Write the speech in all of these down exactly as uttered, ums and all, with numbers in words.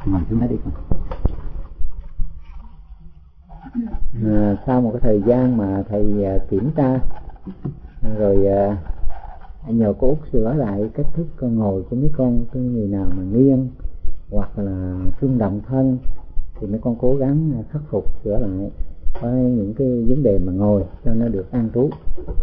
Ngồi xuống đó đi con. À, sau một cái thời gian mà thầy à, kiểm tra rồi à, nhờ cô Út sửa lại cách thức con ngồi của mấy con, cái người nào mà nghiêng hoặc là rung động thân thì mấy con cố gắng khắc phục sửa lại với những cái vấn đề mà ngồi cho nó được an trú.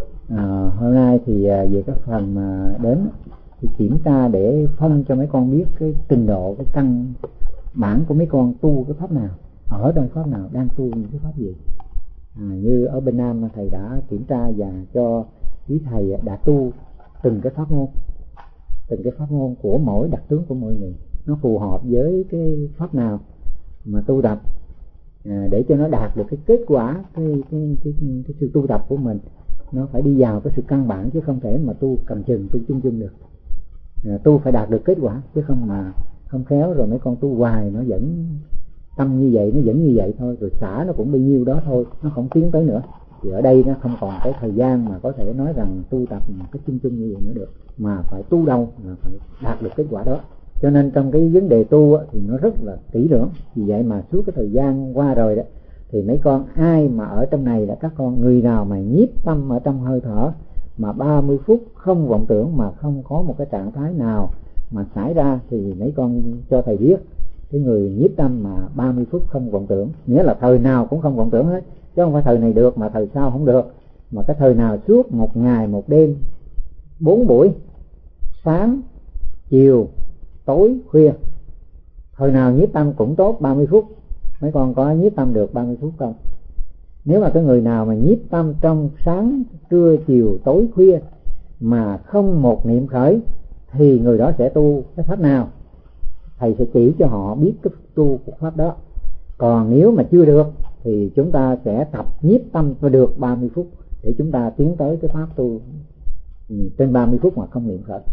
À, hôm nay thì về cái phần mà đến thì kiểm tra để phân cho mấy con biết cái trình độ, cái căn bản của mấy con tu cái pháp nào, ở trong pháp nào, đang tu những cái pháp gì. À, như ở bên Nam thầy đã kiểm tra và cho quý thầy đã tu từng cái pháp môn, từng cái pháp môn của mỗi đặc tướng của mỗi người, nó phù hợp với cái pháp nào mà tu tập, à, để cho nó đạt được cái kết quả, cái, cái, cái, cái, cái sự tu tập của mình nó phải đi vào cái sự căn bản, chứ không thể mà tu cầm chừng, tu chung chung được. À, tu phải đạt được kết quả, chứ không mà không khéo rồi mấy con tu hoài nó vẫn tâm như vậy, nó vẫn như vậy thôi, rồi xả nó cũng bấy nhiêu đó thôi, nó không tiến tới nữa. Thì ở đây nó không còn cái thời gian mà có thể nói rằng tu tập cái chung chung như vậy nữa được, mà phải tu đâu là phải đạt được kết quả đó. Cho nên trong cái vấn đề tu thì nó rất là kỹ lưỡng. Vì vậy mà suốt cái thời gian qua rồi đó thì mấy con ai mà ở trong này là các con, người nào mà nhiếp tâm ở trong hơi thở mà ba mươi phút không vọng tưởng, mà không có một cái trạng thái nào mà xảy ra, thì mấy con cho thầy biết cái người nhiếp tâm mà ba mươi phút không vọng tưởng, nghĩa là thời nào cũng không vọng tưởng hết, chứ không phải thời này được mà thời sau không được, mà cái thời nào suốt một ngày một đêm, bốn buổi, sáng, chiều, tối, khuya, thời nào nhiếp tâm cũng tốt ba mươi phút. Mấy con có nhiếp tâm được ba mươi phút không? Nếu mà cái người nào mà nhiếp tâm trong sáng, trưa, chiều, tối, khuya mà không một niệm khởi thì người đó sẽ tu cái pháp nào? Thầy sẽ chỉ cho họ biết cái tu của pháp đó. Còn nếu mà chưa được thì chúng ta sẽ tập nhiếp tâm cho được ba mươi phút để chúng ta tiến tới cái pháp tu trên ba mươi phút mà không niệm khởi.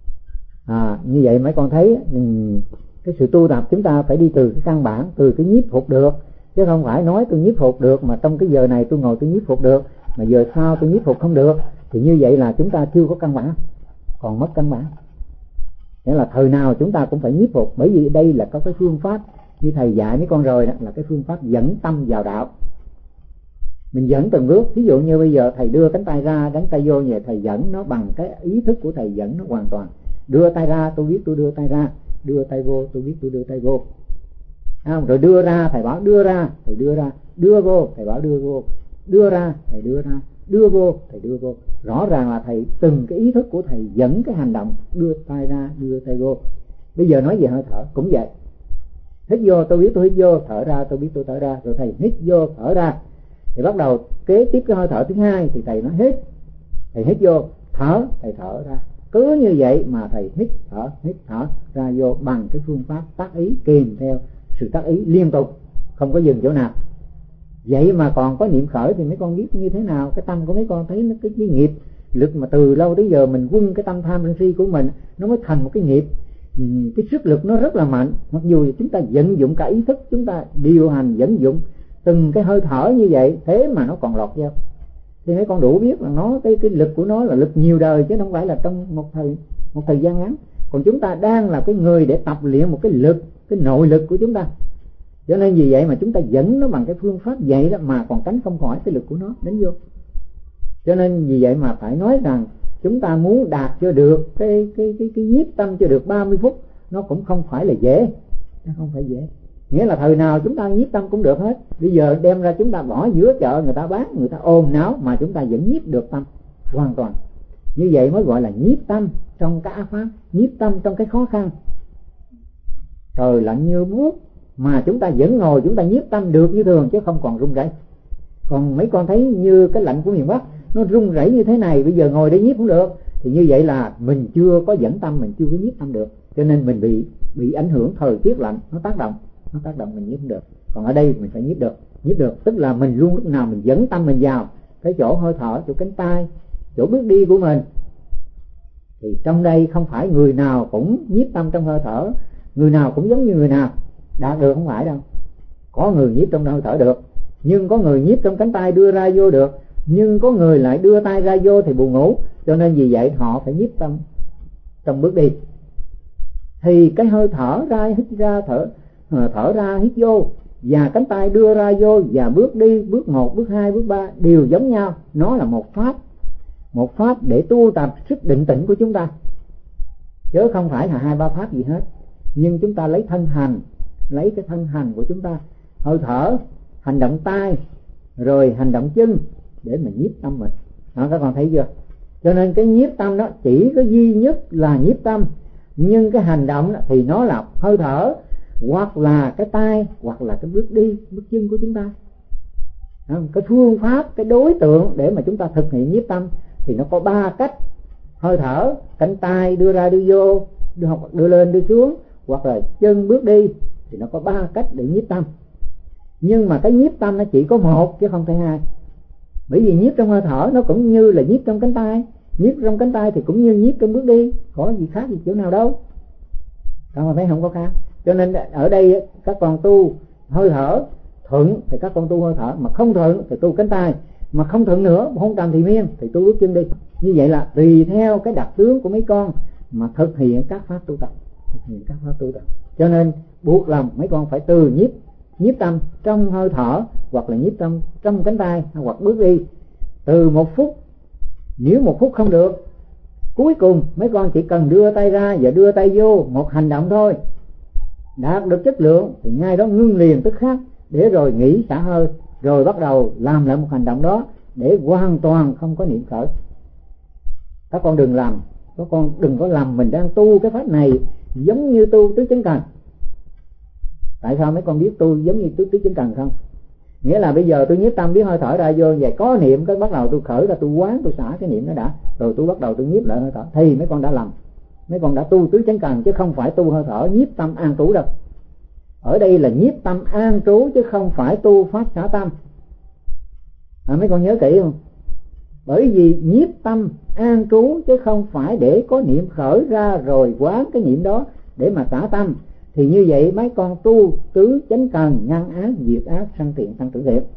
À, như vậy mấy con thấy cái sự tu tập chúng ta phải đi từ cái căn bản, từ cái nhiếp phục được, chứ không phải nói tôi nhiếp phục được mà trong cái giờ này tôi ngồi tôi nhiếp phục được, mà giờ sau tôi nhiếp phục không được, thì như vậy là chúng ta chưa có căn bản, còn mất căn bản. Nghĩa là thời nào chúng ta cũng phải nhiếp phục, bởi vì đây là có cái phương pháp như thầy dạy mấy con rồi đó, là cái phương pháp dẫn tâm vào đạo. Mình dẫn từng bước, ví dụ như bây giờ thầy đưa cánh tay ra, đánh tay vô, vậy thầy dẫn nó bằng cái ý thức của thầy dẫn nó hoàn toàn. Đưa tay ra tôi biết tôi đưa tay ra, đưa tay vô tôi biết tôi đưa tay vô. À, rồi đưa ra thầy bảo đưa ra, thầy đưa ra, đưa vô thầy bảo đưa vô, đưa ra thầy đưa ra, đưa vô thầy đưa vô. Rõ ràng là thầy từng cái ý thức của thầy dẫn cái hành động đưa tay ra, đưa tay vô. Bây giờ nói về hơi thở cũng vậy, hít vô tôi biết tôi hít vô, thở ra tôi biết tôi thở ra, rồi thầy hít vô thở ra, thì bắt đầu kế tiếp cái hơi thở thứ hai thì thầy nói hít, thầy hít vô, thở, thầy thở ra. Cứ như vậy mà thầy hít thở hít thở ra vô bằng cái phương pháp tác ý, kèm theo sự tác ý liên tục, không có dừng chỗ nào. Vậy mà còn có niệm khởi thì mấy con biết như thế nào? Cái tâm của mấy con thấy nó cái, cái nghiệp lực mà từ lâu tới giờ mình quân cái tâm tham sân si của mình, nó mới thành một cái nghiệp. Cái sức lực nó rất là mạnh, mặc dù chúng ta vận dụng cả ý thức, chúng ta điều hành vận dụng từng cái hơi thở như vậy, thế mà nó còn lọt vô. Thì mấy con đủ biết là nó cái cái lực của nó là lực nhiều đời, chứ không phải là trong một thời một thời gian ngắn. Còn chúng ta đang là cái người để tập luyện một cái lực, cái nội lực của chúng ta. Cho nên vì vậy mà chúng ta dẫn nó bằng cái phương pháp vậy đó, mà còn tránh không khỏi cái lực của nó đến vô. Cho nên vì vậy mà phải nói rằng chúng ta muốn đạt cho được cái cái cái cái nhiếp tâm cho được ba mươi phút, nó cũng không phải là dễ, nó không phải dễ. Nghĩa là thời nào chúng ta nhiếp tâm cũng được hết. Bây giờ đem ra chúng ta bỏ giữa chợ, người ta bán, người ta ồn náo mà chúng ta vẫn nhiếp được tâm hoàn toàn. Như vậy mới gọi là nhiếp tâm trong cái ác pháp, nhiếp tâm trong cái khó khăn. Trời lạnh như buốt mà chúng ta vẫn ngồi, chúng ta nhiếp tâm được như thường chứ không còn run rẩy. Còn mấy con thấy như cái lạnh của miền Bắc nó run rẩy như thế này, bây giờ ngồi để nhiếp cũng được, thì như vậy là mình chưa có dẫn tâm, mình chưa có nhiếp tâm được, cho nên mình bị bị ảnh hưởng thời tiết lạnh, nó tác động, nó tác động mình nhiếp không được. Còn ở đây mình phải nhiếp được, nhiếp được tức là mình luôn lúc nào mình dẫn tâm mình vào cái chỗ hơi thở, chỗ cánh tay, chỗ bước đi của mình. Thì trong đây không phải người nào cũng nhiếp tâm trong hơi thở, người nào cũng giống như người nào đạt được, không phải đâu. Có người nhiếp trong hơi thở được, nhưng có người nhiếp trong cánh tay đưa ra vô được, nhưng có người lại đưa tay ra vô thì buồn ngủ. Cho nên vì vậy họ phải nhiếp tâm trong bước đi. Thì cái hơi thở ra hít ra thở thở ra hít vô, và cánh tay đưa ra vô, và bước đi, bước một, bước hai, bước ba đều giống nhau. Nó là một pháp, một pháp để tu tập sức định tĩnh của chúng ta, chứ không phải là hai ba pháp gì hết. Nhưng chúng ta lấy thân hành, lấy cái thân hành của chúng ta, hơi thở, hành động tay, rồi hành động chân để mà nhiếp tâm mình. Đó, các con thấy chưa? Cho nên cái nhiếp tâm đó chỉ có duy nhất là nhiếp tâm, nhưng cái hành động đó thì nó là hơi thở, hoặc là cái tay, hoặc là cái bước đi, bước chân của chúng ta. Đó, cái phương pháp, cái đối tượng để mà chúng ta thực hiện nhiếp tâm thì nó có ba cách: hơi thở, cánh tay đưa ra đưa vô, đưa, đưa lên đưa xuống, hoặc là chân bước đi, thì nó có ba cách để nhiếp tâm. Nhưng mà cái nhiếp tâm nó chỉ có một chứ không thể hai. Bởi vì nhiếp trong hơi thở nó cũng như là nhiếp trong cánh tay, nhiếp trong cánh tay thì cũng như nhiếp trong bước đi, có gì khác gì chỗ nào đâu. Các con thấy không có khác. Cho nên ở đây các con tu hơi thở thuận thì các con tu hơi thở, mà không thuận thì tu cánh tay, mà không thuận nữa, không trầm thì miên thì tu bước chân đi. Như vậy là tùy theo cái đặc tướng của mấy con mà thực hiện các pháp tu tập, thực hiện các pháp tu tập. Cho nên buộc lòng mấy con phải từ nhiếp nhiếp tâm trong hơi thở, hoặc là nhiếp tâm trong cánh tay, hoặc bước đi từ một phút. Nếu một phút không được, cuối cùng mấy con chỉ cần đưa tay ra và đưa tay vô, một hành động thôi, đạt được chất lượng thì ngay đó ngưng liền tức khắc, để rồi nghỉ xả hơi, rồi bắt đầu làm lại một hành động đó để hoàn toàn không có niệm khởi. Các con đừng làm, các con đừng có làm mình đang tu cái pháp này giống như tu tứ chánh cần. Tại sao mấy con biết tu giống như tứ tứ chánh cần không? Nghĩa là bây giờ tôi nhiếp tâm biết hơi thở ra vô, vậy có niệm cái bắt đầu tôi khởi ra, tôi quán, tôi xả cái niệm đó đã, rồi tôi bắt đầu tôi nhiếp lại hơi thở, thì mấy con đã lầm. Mấy con đã tu tứ chánh cần chứ không phải tu hơi thở nhiếp tâm an trú đâu. Ở đây là nhiếp tâm an trú chứ không phải tu pháp xả tâm. À, mấy con nhớ kỹ không? Bởi vì nhiếp tâm an trú chứ không phải để có niệm khởi ra rồi quán cái niệm đó để mà xả tâm. Thì như vậy mấy con tu tứ chánh cần, ngăn ác, diệt ác, sanh thiện, sanh tử thiện.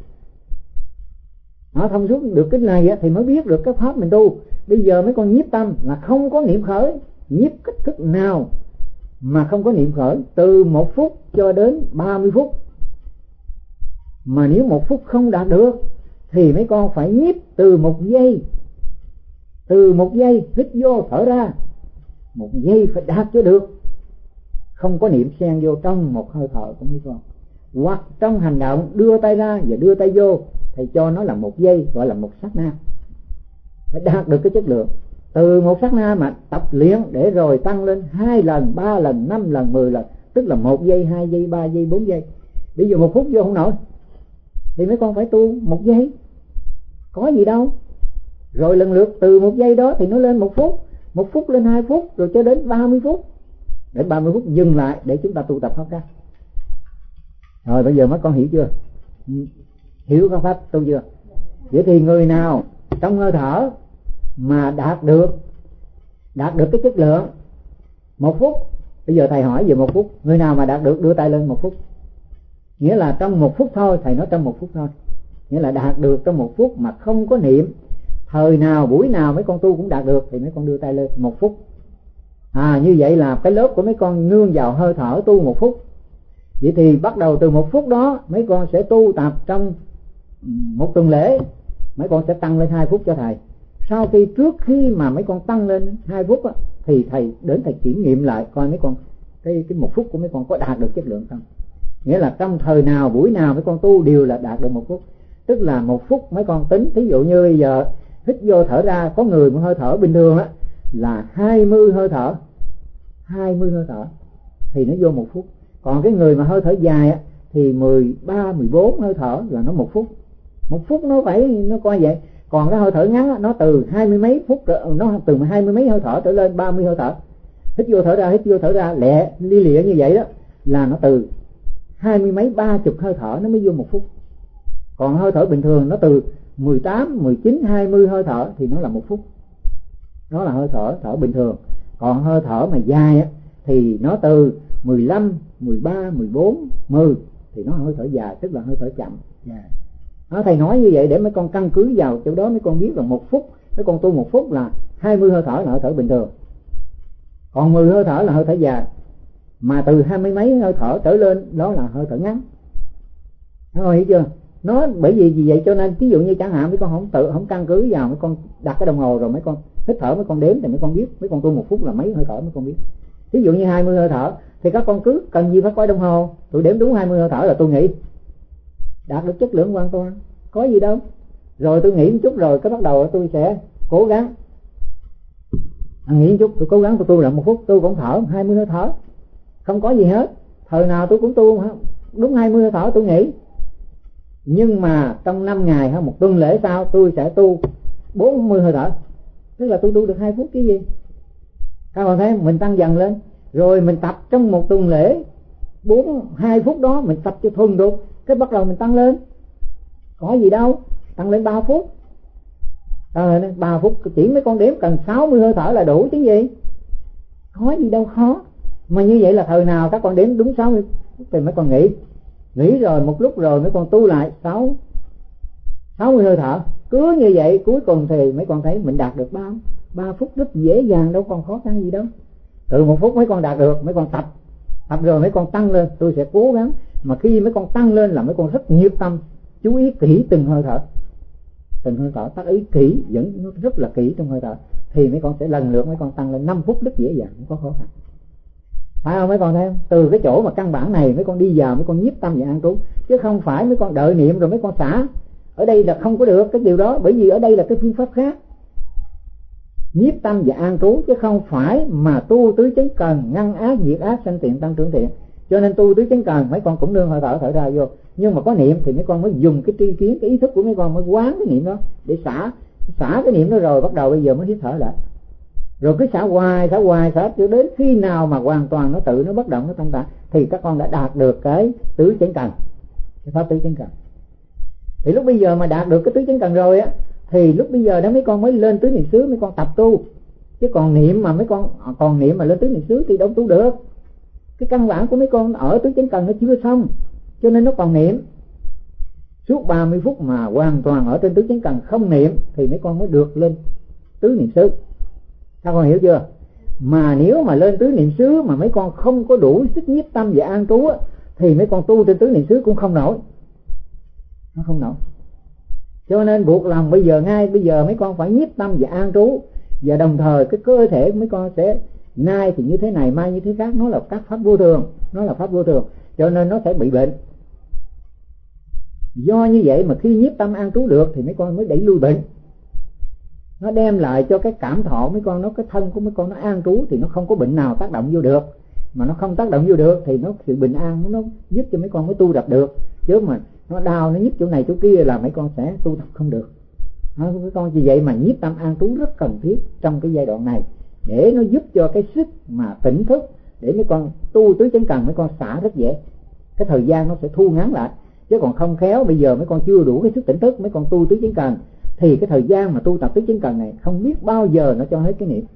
Nó thông suốt được cái này thì mới biết được cái pháp mình tu. Bây giờ mấy con nhiếp tâm là không có niệm khởi, nhiếp cách thức nào mà không có niệm khởi, từ một phút cho đến ba mươi phút. Mà nếu một phút không đạt được thì mấy con phải nhiếp từ một giây, từ một giây hít vô thở ra, một giây phải đạt cho được, không có niệm xen vô trong một hơi thở của mấy con. Hoặc trong hành động đưa tay ra và đưa tay vô, thầy cho nó là một giây, gọi là một sát na, phải đạt được cái chất lượng. Từ một sát na mà tập luyện để rồi tăng lên hai lần, ba lần, năm lần, mười lần, tức là một giây, hai giây, ba giây, bốn giây. Bây giờ một phút vô không nổi thì mấy con phải tu một giây, có gì đâu. Rồi lần lượt từ một giây đó thì nó lên một phút, một phút lên hai phút, rồi cho đến ba mươi phút, để ba mươi phút dừng lại để chúng ta tu tập pháp khác. Rồi bây giờ mấy con hiểu chưa? Hiểu các pháp tu chưa? Vậy thì người nào trong hơi thở mà đạt được đạt được cái chất lượng một phút, bây giờ thầy hỏi về một phút, người nào mà đạt được đưa tay lên một phút, nghĩa là trong một phút thôi, thầy nói trong một phút thôi, nghĩa là đạt được trong một phút mà không có niệm, thời nào buổi nào mấy con tu cũng đạt được, thì mấy con đưa tay lên một phút. À, như vậy là cái lớp của mấy con nương vào hơi thở tu một phút. Vậy thì bắt đầu từ một phút đó mấy con sẽ tu tập trong một tuần lễ, mấy con sẽ tăng lên hai phút cho thầy. Sau khi trước khi mà mấy con tăng lên hai phút á, thì thầy đến thầy kiểm nghiệm lại coi mấy con cái cái một phút của mấy con có đạt được chất lượng không. Nghĩa là trong thời nào buổi nào mấy con tu đều là đạt được một phút. Tức là một phút mấy con tính, thí dụ như bây giờ hít vô thở ra, có người một hơi thở bình thường á là hai mươi hơi thở, hai mươi hơi thở thì nó vô một phút. Còn cái người mà hơi thở dài á thì mười ba, mười bốn hơi thở là nó một phút. Một phút nó phải nó coi vậy. Còn cái hơi thở ngắn á, nó từ hai mươi mấy phút, nó từ hai mươi mấy hơi thở trở lên ba mươi hơi thở. Hít vô thở ra, hít vô thở ra lẹ li lịa như vậy đó là nó từ hai mươi mấy, ba chục hơi thở nó mới vô một phút. Còn hơi thở bình thường nó từ mười tám, mười chín, hai mươi hơi thở thì nó là một phút. Nó là hơi thở thở bình thường. Còn hơi thở mà dài á thì nó từ mười lăm, mười ba, mười bốn, mười thì nó hơi thở dài, tức là hơi thở chậm. Yeah. Đó, thầy nói như vậy để mấy con căn cứ vào chỗ đó, mấy con biết là một phút, mấy con tu một phút là hai mươi hơi thở là hơi thở bình thường, còn mười hơi thở là hơi thở dài. mà từ hai mươi mấy hơi thở trở lên đó là hơi thở ngắn. Các con hiểu chưa? Nó bởi vì vì vậy cho nên ví dụ như chẳng hạn mấy con không tự không căn cứ vào, mấy con đặt cái đồng hồ rồi mấy con hít thở, mấy con đếm thì mấy con biết, mấy con tu một phút là mấy hơi thở mấy con biết. Ví dụ như hai mươi hơi thở thì các con cứ cần gì phải coi đồng hồ, tôi đếm đúng hai mươi hơi thở là tôi nghỉ, đạt được chất lượng hoàn toàn, có gì đâu. Rồi tôi nghỉ một chút rồi cái bắt đầu tôi sẽ cố gắng à, nghỉ một chút tôi cố gắng tôi tu lại một phút, tôi cũng thở hai mươi hơi thở, không có gì hết. Thời nào tôi cũng tu đúng hai mươi hơi thở tôi nghỉ. Nhưng mà trong năm ngày hay một tuần lễ sau tôi sẽ tu bốn mươi hơi thở, tức là tôi tu được hai phút cái gì. Các bạn thấy mình tăng dần lên, rồi mình tập trong một tuần lễ bốn hai phút đó mình tập cho thuần được, cái bắt đầu mình tăng lên, có gì đâu, tăng lên ba phút. Tăng lên ba phút chỉ mấy con đếm cần sáu mươi hơi thở là đủ chứ gì, có gì đâu khó. Mà như vậy là thời nào các con đếm đúng sáu mươi thì mấy con nghỉ, nghỉ rồi một lúc rồi mấy con tu lại sáu sáu mươi hơi thở. Cứ như vậy cuối cùng thì mấy con thấy mình đạt được bao ba phút rất dễ dàng, đâu còn khó khăn gì đâu. Từ một phút mấy con đạt được, mấy con tập tập rồi mấy con tăng lên, tôi sẽ cố gắng. Mà khi mấy con tăng lên là mấy con rất nhiệt tâm, chú ý kỹ từng hơi thở, từng hơi thở tác ý kỹ, vẫn nó rất là kỹ trong hơi thở, thì mấy con sẽ lần lượt mấy con tăng lên năm phút rất dễ dàng, không có khó khăn. Phải không mấy con thấy không? Từ cái chỗ mà căn bản này mấy con đi vào mấy con nhiếp tâm và an trú, chứ không phải mấy con đợi niệm rồi mấy con xả. Ở đây là không có được cái điều đó, bởi vì ở đây là cái phương pháp khác, nhiếp tâm và an trú, chứ không phải mà tu tứ chánh cần ngăn ác diệt ác sanh thiện tăng trưởng thiện. Cho nên tu tứ chánh cần mấy con cũng nương hơi thở thở ra vô, nhưng mà có niệm thì mấy con mới dùng cái tri kiến, cái ý thức của mấy con mới quán cái niệm đó để xả xả cái niệm đó, rồi bắt đầu bây giờ mới hít thở lại, rồi cứ xả hoài xả hoài xả cho đến khi nào mà hoàn toàn nó tự nó bất động nó thanh tạng, thì các con đã đạt được cái tứ chánh cần, cái pháp tứ chánh cần. Thì lúc bây giờ mà đạt được cái tứ chánh cần rồi á, thì lúc bây giờ đó mấy con mới lên tứ niệm xứ, mấy con tập tu. Chứ còn niệm mà mấy con còn niệm mà lên tứ niệm xứ thì đâu tu được. Cái căn bản của mấy con ở tứ chánh cần nó chưa xong, cho nên nó còn niệm. Suốt ba mươi phút mà hoàn toàn ở trên tứ chánh cần không niệm thì mấy con mới được lên tứ niệm xứ. Các con hiểu chưa? Mà nếu mà lên tứ niệm xứ mà mấy con không có đủ sức nhiếp tâm và an trú á, thì mấy con tu trên tứ niệm xứ cũng không nổi, nó không nổi. Cho nên buộc lòng bây giờ, ngay bây giờ mấy con phải nhiếp tâm và an trú, và đồng thời cái cơ thể mấy con sẽ nay thì như thế này, mai như thế khác, nó là các pháp vô thường, nó là pháp vô thường, cho nên nó sẽ bị bệnh. Do như vậy mà khi nhiếp tâm an trú được thì mấy con mới đẩy lui bệnh, nó đem lại cho cái cảm thọ mấy con, nó cái thân của mấy con nó an trú thì nó không có bệnh nào tác động vô được. Mà nó không tác động vô được thì nó sự bình an nó, nó giúp cho mấy con mới tu tập được. Chứ mà nó đau nó nhức chỗ này chỗ kia là mấy con sẽ tu tập không được. Nó, mấy con vì vậy mà nhiếp tâm an trú rất cần thiết trong cái giai đoạn này, để nó giúp cho cái sức mà tỉnh thức, để mấy con tu tứ chánh cần mấy con xả rất dễ, cái thời gian nó sẽ thu ngắn lại. Chứ còn không khéo bây giờ mấy con chưa đủ cái sức tỉnh thức, mấy con tu tứ chánh cần thì cái thời gian mà tu tập tứ chánh cần này không biết bao giờ nó cho hết cái niệm.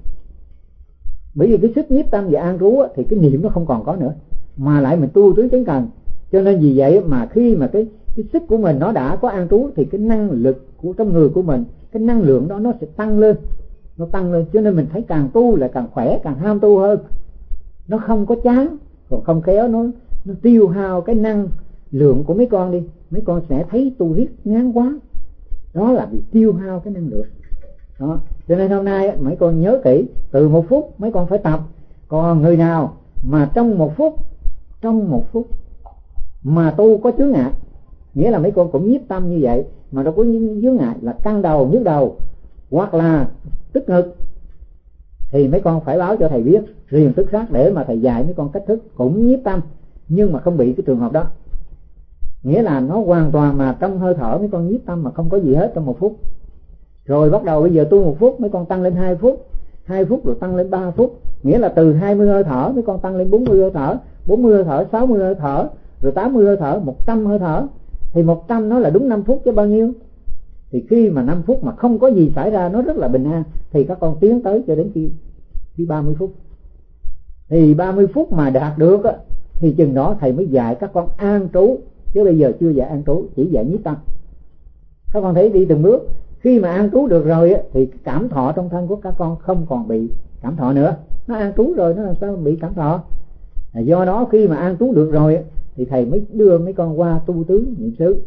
Bởi vì cái sức nhiếp tâm và an trú thì cái niệm nó không còn có nữa, mà lại mình tu tứ chánh cần. Cho nên vì vậy mà khi mà cái cái sức của mình nó đã có an trú thì cái năng lực của trong người của mình, cái năng lượng đó nó sẽ tăng lên, nó tăng lên. Cho nên mình thấy càng tu là càng khỏe, càng ham tu hơn, nó không có chán. Còn không khéo nó nó tiêu hao cái năng lượng của mấy con đi, mấy con sẽ thấy tu riết ngán quá, đó là bị tiêu hao cái năng lượng đó. Cho nên hôm nay mấy con nhớ kỹ, từ một phút mấy con phải tập. Còn người nào mà trong một phút trong một phút mà tu có chướng ngại, nghĩa là mấy con cũng nhiếp tâm như vậy mà đâu có chướng ngại, là căng đầu nhức đầu hoặc là tức ngực, thì mấy con phải báo cho thầy biết riêng tức khắc, để mà thầy dạy mấy con cách thức cũng nhiếp tâm nhưng mà không bị cái trường hợp đó. Nghĩa là nó hoàn toàn mà trong hơi thở mấy con nhiếp tâm mà không có gì hết trong một phút. Rồi bắt đầu bây giờ tu một phút mấy con tăng lên hai phút, hai phút rồi tăng lên ba phút, nghĩa là từ hai mươi hơi thở mấy con tăng lên bốn mươi hơi thở, bốn mươi hơi thở, sáu mươi hơi thở, rồi tám mươi hơi thở, một trăm hơi thở. Thì một trăm nó là đúng năm phút chứ bao nhiêu. Thì khi mà năm phút mà không có gì xảy ra, nó rất là bình an, thì các con tiến tới cho đến khi khi ba mươi phút. Thì ba mươi phút mà đạt được á, thì chừng đó thầy mới dạy các con an trú, chứ bây giờ chưa dạy an trú, chỉ dạy nhiếp tâm. Các con thấy đi từng bước. Khi mà an trú được rồi á, thì cảm thọ trong thân của các con không còn bị cảm thọ nữa. Nó an trú rồi nó làm sao bị cảm thọ. Do đó khi mà an trú được rồi thì thầy mới đưa mấy con qua tu tứ niệm xứ.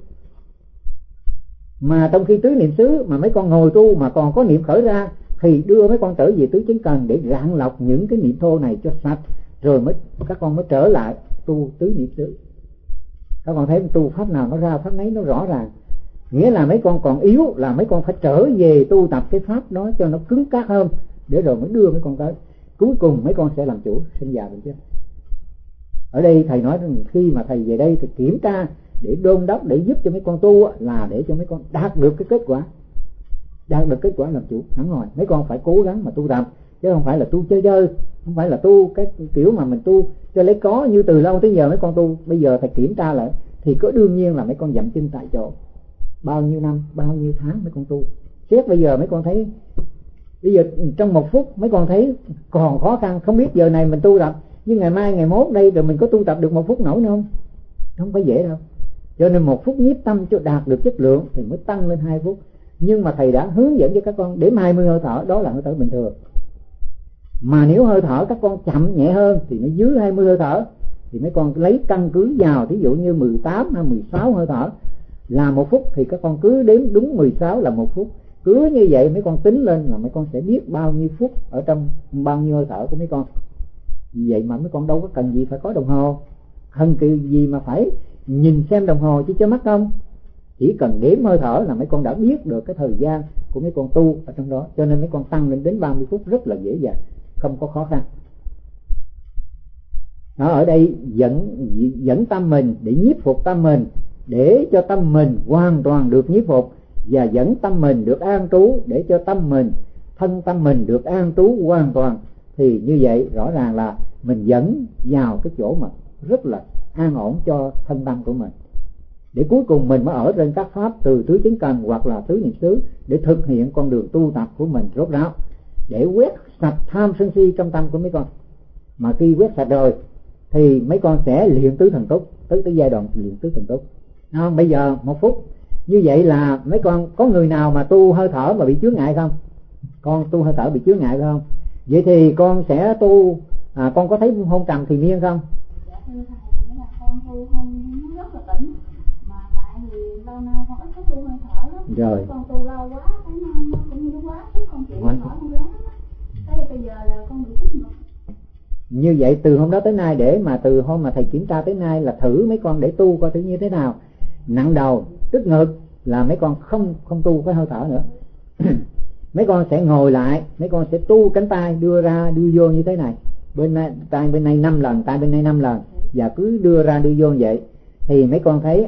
Mà trong khi tứ niệm xứ mà mấy con ngồi tu mà còn có niệm khởi ra thì đưa mấy con trở về tứ chánh cần để rạng lọc những cái niệm thô này cho sạch, rồi mới các con mới trở lại tu tứ niệm xứ. Các con thấy tu pháp nào nó ra pháp nấy, nó rõ ràng. Nghĩa là mấy con còn yếu là mấy con phải trở về tu tập cái pháp đó cho nó cứng cáp hơn, để rồi mới đưa mấy con tới. Cuối cùng mấy con sẽ làm chủ sinh già bệnh chết. Ở đây thầy nói rằng khi mà thầy về đây thì kiểm tra để đôn đốc, để giúp cho mấy con tu là để cho mấy con đạt được cái kết quả, đạt được kết quả làm chủ hẳn rồi. Mấy con phải cố gắng mà tu tập, chứ không phải là tu chơi chơi, không phải là tu cái kiểu mà mình tu cho lấy có như từ lâu tới giờ mấy con tu. Bây giờ thầy kiểm tra lại thì có đương nhiên là mấy con dậm chân tại chỗ. Bao nhiêu năm, bao nhiêu tháng mấy con tu, xét bây giờ mấy con thấy bây giờ trong một phút mấy con thấy còn khó khăn. Không biết giờ này mình tu tập, nhưng ngày mai ngày mốt đây rồi mình có tu tập được một phút nổi nữa không? Không phải dễ đâu. Cho nên một phút nhiếp tâm cho đạt được chất lượng thì mới tăng lên hai phút. Nhưng mà thầy đã hướng dẫn cho các con để hai mươi hơi thở, đó là hơi thở bình thường. Mà nếu hơi thở các con chậm nhẹ hơn thì nó dưới hai mươi hơi thở, thì mấy con lấy căn cứ vào, ví dụ như mười tám hay mười sáu hơi thở là một phút, thì các con cứ đếm đúng mười sáu là một phút. Cứ như vậy mấy con tính lên là mấy con sẽ biết bao nhiêu phút ở trong bao nhiêu hơi thở của mấy con. Vì vậy mà mấy con đâu có cần gì phải có đồng hồ, cần cái gì mà phải nhìn xem đồng hồ chứ chớ mắt không. Chỉ cần đếm hơi thở là mấy con đã biết được cái thời gian của mấy con tu ở trong đó. Cho nên mấy con tăng lên đến ba mươi phút rất là dễ dàng, không có khó khăn. Nó ở đây dẫn dẫn tâm mình để nhiếp phục tâm mình, để cho tâm mình hoàn toàn được nhiếp phục, và dẫn tâm mình được an trú để cho tâm mình, thân tâm mình được an trú hoàn toàn. Thì như vậy rõ ràng là mình dẫn vào cái chỗ mà rất là an ổn cho thân tâm của mình, để cuối cùng mình mới ở trên các pháp từ tứ chánh cần hoặc là tứ niệm xứ để thực hiện con đường tu tập của mình rốt ráo, để quét sạch tham sân si trong tâm của mấy con. Mà khi quét sạch rồi thì mấy con sẽ luyện tứ thần túc, tới tới giai đoạn luyện tứ thần túc. Không, bây giờ một phút như vậy là mấy con có người nào mà tu hơi thở mà bị chướng ngại không? Con tu hơi thở bị chướng ngại phải không? Vậy thì con sẽ tu à, con có thấy hôn trầm thì miên không? Dạ thưa thầy, nghĩa là con tu hôn nó rất là tỉnh, mà tại vì lâu nay con ít có tu hơi thở lắm. Rồi. Con tu lâu quá cái nó, nó cũng như nó quá sức, con chịu không nổi con ráng. Thế bây giờ là con bị tức ngực. Như vậy từ hôm đó tới nay, để mà từ hôm mà thầy kiểm tra tới nay là thử mấy con để tu coi thử như thế nào. Nặng đầu, tức ngực là mấy con không không tu cái hơi thở nữa. Mấy con sẽ ngồi lại, mấy con sẽ tu cánh tay đưa ra đưa vô như thế này. Bên này, tay bên này năm lần, tay bên này năm lần, và cứ đưa ra đưa vô như vậy. Thì mấy con thấy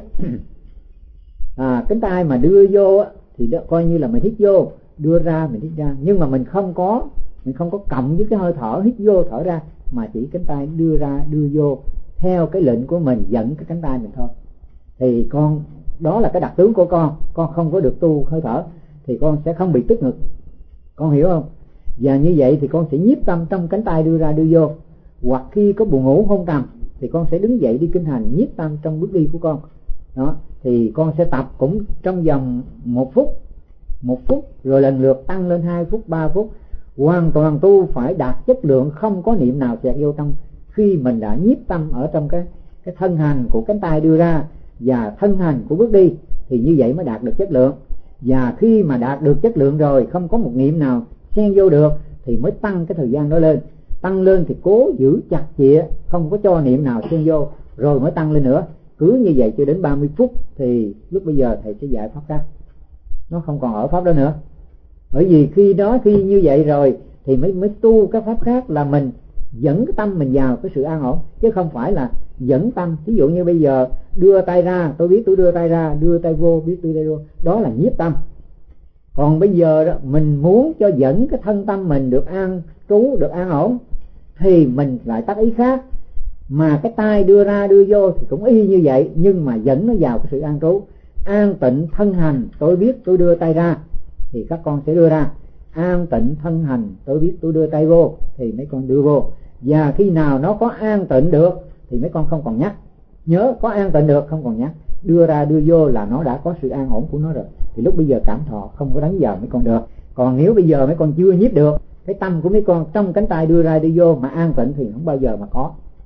à, cánh tay mà đưa vô thì đó, coi như là mình hít vô, đưa ra mình hít ra, nhưng mà mình không có mình không có cộng với cái hơi thở hít vô thở ra, mà chỉ cánh tay đưa ra đưa vô theo cái lệnh của mình, dẫn cái cánh tay mình thôi. Thì con đó là cái đặc tướng của con, con không có được tu hơi thở thì con sẽ không bị tức ngực, con hiểu không? Và như vậy thì con sẽ nhiếp tâm trong cánh tay đưa ra đưa vô. Hoặc khi có buồn ngủ hôn trầm thì con sẽ đứng dậy đi kinh hành, nhiếp tâm trong bước đi của con. Đó, thì con sẽ tập cũng trong vòng một phút, một phút rồi lần lượt tăng lên hai phút, ba phút, hoàn toàn tu phải đạt chất lượng, không có niệm nào xẹt vô trong. Khi mình đã nhiếp tâm ở trong cái cái thân hành của cánh tay đưa ra và thân hành của bước đi thì như vậy mới đạt được chất lượng. Và khi mà đạt được chất lượng rồi, không có một niệm nào xen vô được thì mới tăng cái thời gian đó lên. Tăng lên thì cố giữ chặt chịa, không có cho niệm nào xen vô, rồi mới tăng lên nữa. Cứ như vậy cho đến ba mươi phút thì lúc bây giờ thầy sẽ dạy pháp khác, nó không còn ở pháp đó nữa. Bởi vì khi đó khi như vậy rồi thì mới mới tu các pháp khác, là mình dẫn cái tâm mình vào cái sự an ổn, chứ không phải là dẫn tâm. Ví dụ như bây giờ đưa tay ra, tôi biết tôi đưa tay ra, đưa tay vô biết đưa tay vô, đó là nhiếp tâm. Còn bây giờ đó, mình muốn cho dẫn cái thân tâm mình được an trú, được an ổn thì mình lại tác ý khác. Mà cái tay đưa ra đưa vô thì cũng y như vậy, nhưng mà dẫn nó vào cái sự an trú. An tịnh thân hành, tôi biết tôi đưa tay ra thì các con sẽ đưa ra. An tịnh thân hành, tôi biết tôi đưa tay vô thì mấy con đưa vô. Và khi nào nó có an tịnh được thì mấy con không còn nhắc. Nhớ có an tịnh được không còn nhắc, đưa ra đưa vô là nó đã có sự an ổn của nó rồi. Thì lúc bây giờ cảm thọ không có đánh vào mấy con được. Còn nếu bây giờ mấy con chưa nhiếp được cái tâm của mấy con trong cánh tay đưa ra đưa vô mà an tịnh thì không bao giờ mà có.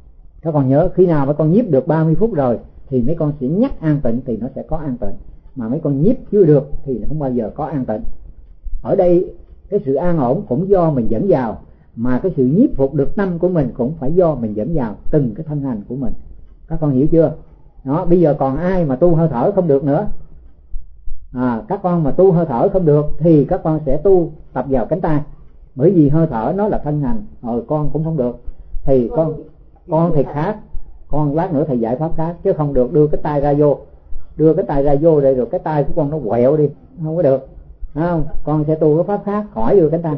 Các con nhớ, khi nào mà con nhiếp được ba mươi phút rồi thì mấy con sẽ nhắc an tịnh thì nó sẽ có an tịnh, mà mấy con nhiếp chưa được thì không bao giờ có an tịnh. Ở đây cái sự an ổn cũng do mình dẫn vào, mà cái sự nhiếp phục được tâm của mình cũng phải do mình dẫn vào từng cái thân hành của mình. Các con hiểu chưa? Đó, bây giờ còn ai mà tu hơi thở không được nữa? À, các con mà tu hơi thở không được thì các con sẽ tu tập vào cánh tay, bởi vì hơi thở nó là thân hành. Rồi con cũng không được thì con con thì khác, con lát nữa thầy giải pháp khác, chứ không được đưa cái tay ra vô, đưa cái tay ra vô đây rồi cái tay của con nó quẹo đi, không có được, không? Con sẽ tu cái pháp khác, khỏi đưa cánh tay.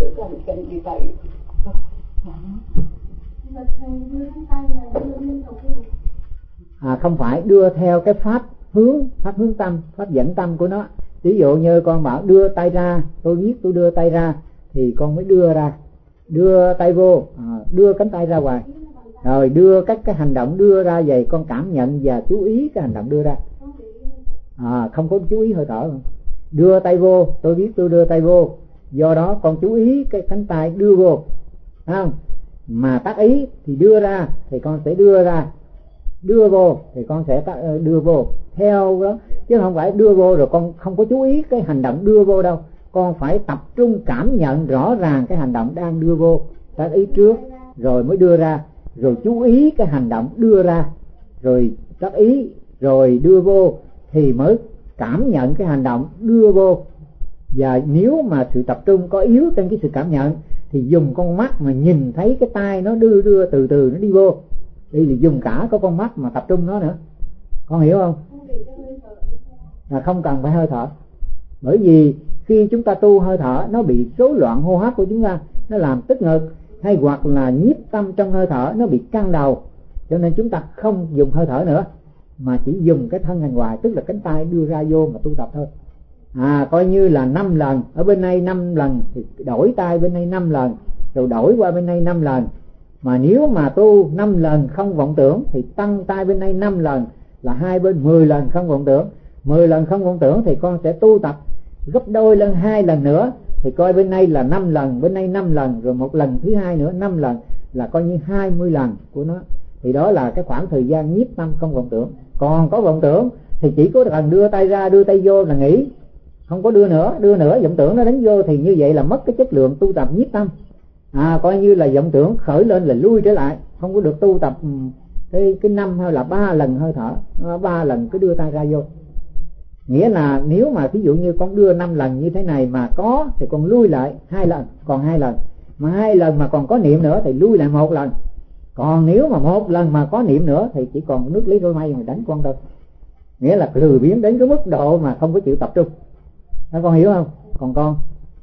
À, không phải đưa theo cái pháp hướng, pháp hướng tâm, pháp dẫn tâm của nó. Ví dụ như con bảo đưa tay ra, tôi biết tôi đưa tay ra thì con mới đưa ra, đưa tay vô, à, đưa cánh tay ra ngoài, rồi đưa các cái hành động đưa ra vậy, con cảm nhận và chú ý cái hành động đưa ra. À, không có chú ý hơi thở. Đưa tay vô, tôi biết tôi đưa tay vô, do đó con chú ý cái cánh tay đưa vô, không? Mà tác ý thì đưa ra thì con sẽ đưa ra, đưa vô thì con sẽ đưa vô theo đó, chứ không phải đưa vô rồi con không có chú ý cái hành động đưa vô đâu. Con phải tập trung cảm nhận rõ ràng cái hành động đang đưa vô, tác ý trước rồi mới đưa ra, rồi chú ý cái hành động đưa ra, rồi tác ý rồi đưa vô thì mới cảm nhận cái hành động đưa vô. Và nếu mà sự tập trung có yếu trên cái sự cảm nhận thì dùng con mắt mà nhìn thấy cái tay nó đưa đưa từ từ nó đi vô, đây là dùng cả có con mắt mà tập trung nó nữa. Con hiểu không? À, không cần phải hơi thở, bởi vì khi chúng ta tu hơi thở nó bị rối loạn hô hấp của chúng ta, nó làm tức ngực, hay hoặc là nhiếp tâm trong hơi thở nó bị căng đầu, cho nên chúng ta không dùng hơi thở nữa mà chỉ dùng cái thân hành ngoài, tức là cánh tay đưa ra vô mà tu tập thôi. À, coi như là năm lần, ở bên đây năm lần thì đổi tay bên đây năm lần, rồi đổi qua bên đây năm lần. Mà nếu mà tu năm lần không vọng tưởng thì tăng tay bên đây năm lần, là hai bên mười lần không vọng tưởng. Mười lần không vọng tưởng thì con sẽ tu tập gấp đôi lên hai lần nữa, thì coi bên đây là năm lần, bên đây năm lần, rồi một lần thứ hai nữa năm lần, là coi như hai mươi lần của nó. Thì đó là cái khoảng thời gian nhiếp tâm không vọng tưởng. Còn có vọng tưởng thì chỉ có lần đưa tay ra đưa tay vô là nghỉ, không có đưa nữa. Đưa nữa vọng tưởng nó đánh vô thì như vậy là mất cái chất lượng tu tập nhiếp tâm. À, coi như là vọng tưởng khởi lên là lui trở lại, không có được tu tập cái cái năm hay là ba lần hơi thở, ba lần cứ đưa tay ra vô. Nghĩa là nếu mà ví dụ như con đưa năm lần như thế này mà có thì con lui lại hai lần, còn hai lần. Mà hai lần mà còn có niệm nữa thì lui lại một lần. Còn nếu mà một lần mà có niệm nữa thì chỉ còn nước lấy đôi mây mà đánh con thôi. Nghĩa là lười biếng đến cái mức độ mà không có chịu tập trung. Đó, con hiểu không? Còn con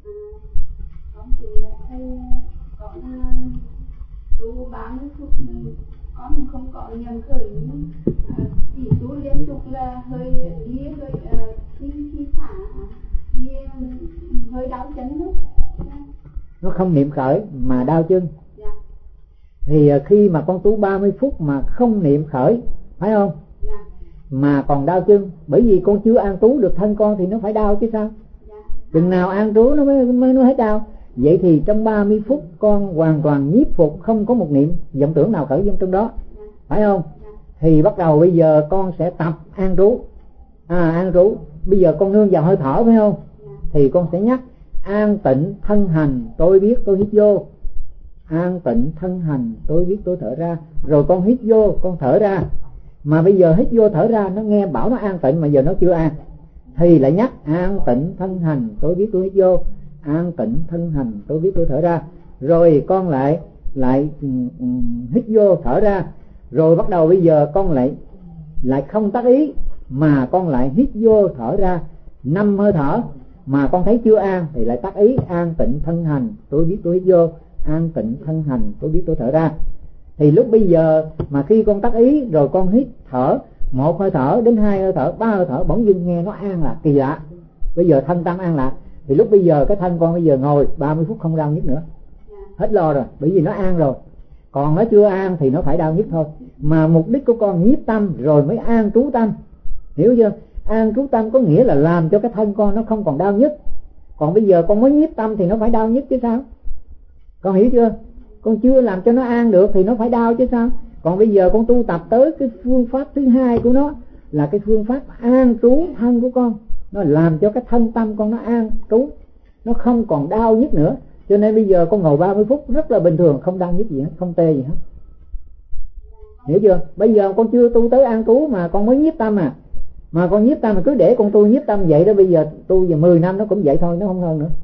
tu ba mươi phút con không có nhận khởi, chỉ tu liên tục là hơi đi hơi đi khi xả đi hơi đau chân thôi. nó không niệm khởi mà đau chân. Dạ. Thì khi mà con tu ba mươi phút mà không niệm khởi, phải không? Dạ. Mà còn đau chân, bởi vì con chưa an trú được thân con thì nó phải đau chứ sao? Dạ. Chừng nào an trú nó mới mới nó hết đau. Vậy thì trong ba mươi phút con hoàn toàn nhiếp phục, không có một niệm vọng tưởng nào khởi trong đó, phải không? Thì bắt đầu bây giờ con sẽ tập an trú. À, an trú bây giờ con nương vào hơi thở, phải không? Thì con sẽ nhắc an tịnh thân hành tôi biết tôi hít vô, an tịnh thân hành tôi biết tôi thở ra. Rồi con hít vô con thở ra. Mà bây giờ hít vô thở ra nó nghe bảo nó an tịnh mà giờ nó chưa an, thì lại nhắc an tịnh thân hành tôi biết tôi hít vô, an tịnh thân hành tôi biết tôi thở ra. Rồi con lại lại um, hít vô thở ra. Rồi bắt đầu bây giờ con lại lại không tác ý mà con lại hít vô thở ra năm hơi thở. Mà con thấy chưa an thì lại tác ý an tịnh thân hành tôi biết tôi hít vô, an tịnh thân hành tôi biết tôi thở ra. Thì lúc bây giờ mà khi con tác ý rồi con hít thở một hơi thở đến hai hơi thở, ba hơi thở, bỗng dưng nghe nó an lạc kỳ lạ. Bây giờ thân tâm an lạc thì lúc bây giờ cái thân con bây giờ ngồi ba mươi phút không đau nhức nữa, hết lo rồi, bởi vì nó an rồi. Còn nó chưa an thì nó phải đau nhức thôi. Mà mục đích của con nhiếp tâm rồi mới an trú tâm, hiểu chưa? An trú tâm có nghĩa là làm cho cái thân con nó không còn đau nhức. Còn bây giờ con mới nhiếp tâm thì nó phải đau nhức chứ sao? Con hiểu chưa? Con chưa làm cho nó an được thì nó phải đau chứ sao? Còn bây giờ con tu tập tới cái phương pháp thứ hai của nó là cái phương pháp an trú thân của con, nó làm cho cái thân tâm con nó an trú, nó không còn đau nhức nữa. Cho nên bây giờ con ngồi ba mươi phút rất là bình thường, không đau nhức gì hết, không tê gì hết. Hiểu chưa? Bây giờ con chưa tu tới an trú mà con mới nhiếp tâm à. Mà con nhiếp tâm mà cứ để con tu nhiếp tâm vậy đó, bây giờ tu giờ mười năm nó cũng vậy thôi, nó không hơn nữa.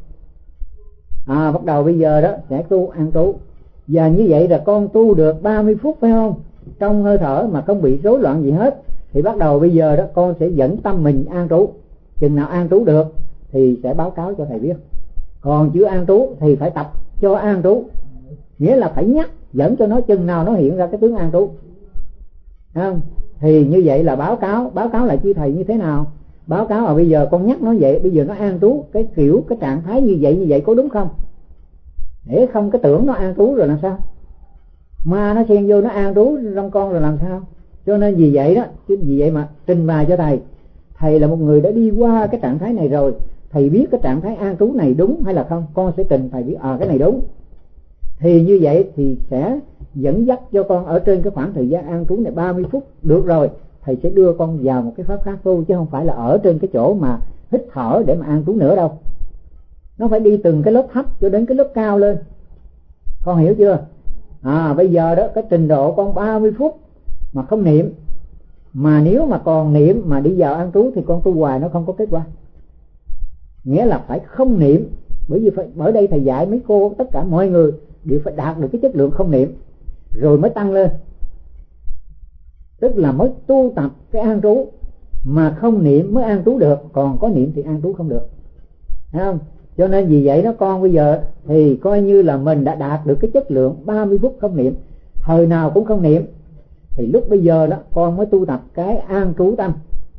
À, bắt đầu bây giờ đó sẽ tu an trú. Và như vậy là con tu được ba mươi phút phải không? Trong hơi thở mà không bị rối loạn gì hết. Thì bắt đầu bây giờ đó con sẽ dẫn tâm mình an trú. Chừng nào an trú được thì sẽ báo cáo cho thầy biết. Còn chưa an trú thì phải tập cho an trú. Nghĩa là phải nhắc dẫn cho nó chừng nào nó hiện ra cái tướng an trú. Không? Thì như vậy là báo cáo. Báo cáo lại chư thầy như thế nào? Báo cáo là bây giờ con nhắc nó vậy, bây giờ nó an trú cái kiểu cái trạng thái như vậy như vậy có đúng không? Để không cái tưởng nó an trú rồi làm sao? Ma nó xen vô nó an trú trong con rồi làm sao? Cho nên vì vậy đó, chứ vì vậy mà trình bày cho thầy. Thầy là một người đã đi qua cái trạng thái này rồi, thầy biết cái trạng thái an trú này đúng hay là không. Con sẽ trình thầy biết à cái này đúng. Thì như vậy thì sẽ dẫn dắt cho con ở trên cái khoảng thời gian an trú này ba mươi phút được rồi, thầy sẽ đưa con vào một cái pháp khác tu, chứ không phải là ở trên cái chỗ mà hít thở để mà an trú nữa đâu. Nó phải đi từng cái lớp thấp cho đến cái lớp cao lên. Con hiểu chưa? À bây giờ đó cái trình độ con ba mươi phút mà không niệm, mà nếu mà còn niệm mà đi vào an trú thì con tu hoài nó không có kết quả. Nghĩa là phải không niệm, bởi vì phải, bởi đây thầy dạy mấy cô tất cả mọi người đều phải đạt được cái chất lượng không niệm rồi mới tăng lên. Tức là mới tu tập cái an trú, mà không niệm mới an trú được, còn có niệm thì an trú không được. Thấy không? Cho nên vì vậy đó con bây giờ thì coi như là mình đã đạt được cái chất lượng ba mươi phút không niệm, thời nào cũng không niệm. Thì lúc bây giờ đó con mới tu tập cái an trú tâm.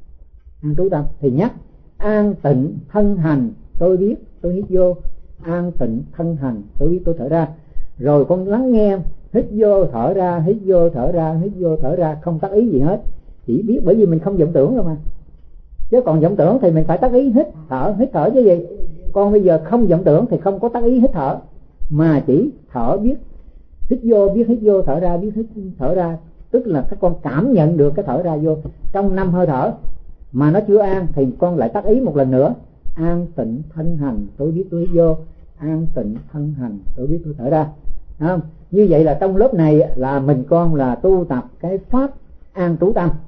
An trú tâm thì nhắc an tịnh thân hành tôi biết tôi hít vô, an tịnh thân hành tôi biết tôi thở ra. Rồi con lắng nghe, hít vô thở ra, hít vô thở ra, hít vô thở ra, không tác ý gì hết, chỉ biết, bởi vì mình không vọng tưởng rồi mà. Chứ còn vọng tưởng thì mình phải tác ý hít thở, hít thở chứ gì. Con bây giờ không vọng tưởng thì không có tác ý hít thở, mà chỉ thở biết, hít vô biết hít vô, thở ra biết hít thở ra. Tức là các con cảm nhận được cái thở ra vô trong năm hơi thở mà nó chưa an thì con lại tác ý một lần nữa, an tịnh thân hành tôi biết tôi hít vô, an tịnh thân hành tôi biết tôi thở ra. Không? Như vậy là trong lớp này là mình con là tu tập cái pháp an trú tâm,